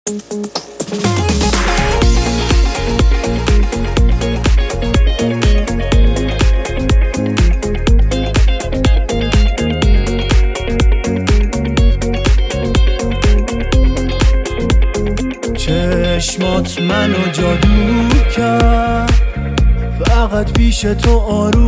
چشمات منو جادو کرد، فقط پیش تو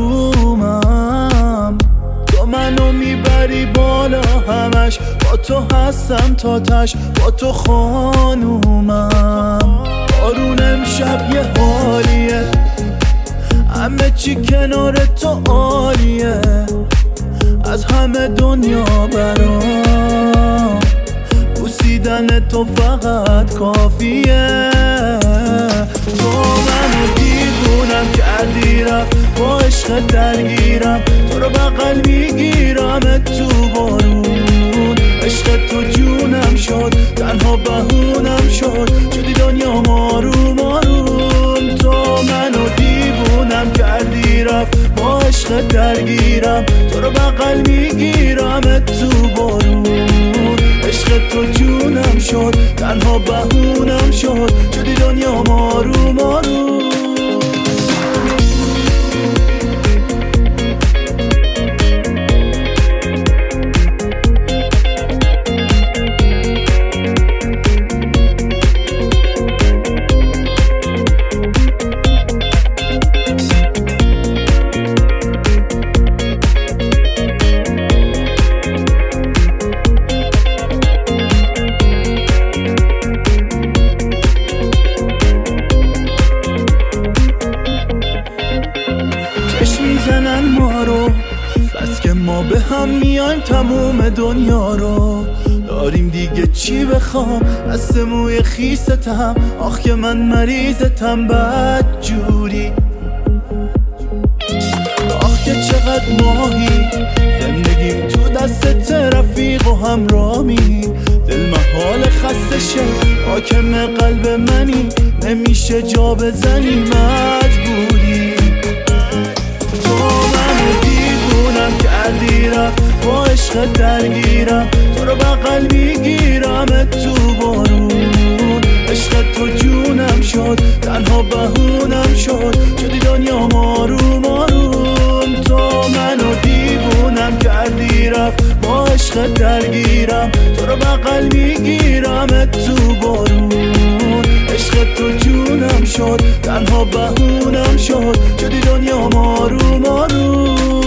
آرومم. تو منو میبری بالا همش، با تو هستم تا تش، با تو خانومم. بارون امشب یه حالیه، همه چی کنار تو عالیه، از همه دنیا برام بوسیدن تو فقط کافیه. تو منو دیوونم کردی، رفت با عشق درگیرم، تو رو بغل میگیرم تو بارون. عشق تو جونم شد، تنها بهونم شد، شدی دنیا ماروم آروم. تو منو دیوونم کردی، رفت با عشق درگیرم، تو رو بغل میگیرم تو بارون. عشق تو جونم شد، تنها بهونم شد، شدی دنیا ماروم آروم. میزنن ما رو، بس که ما به هم میایم تموم دنیا رو داریم دیگه. چی بخوام از موی خیستم، آخ که من مریضتم بد جوری. آخ که چقدر ماهی زندگیم تو دست رفیق و همرامی. دل محال خسته شه، حاکم قلب منی، نمیشه جا بزنی مجبوری. تو منو دیوونم کردی، رفت با عشق درگیرم، تو رو بغل میگیرم تو بارون. عشق تو جونم شد، تنها بهونم شد، شدی دنیا ماروم آروم. تو منو دیوونم کردی، رفت با عشق درگیرم، تو رو بغل میگیرم تو بارون. عشق تو جونم شد، تنها بهونم شد، شدی دنیا ماروم آروم.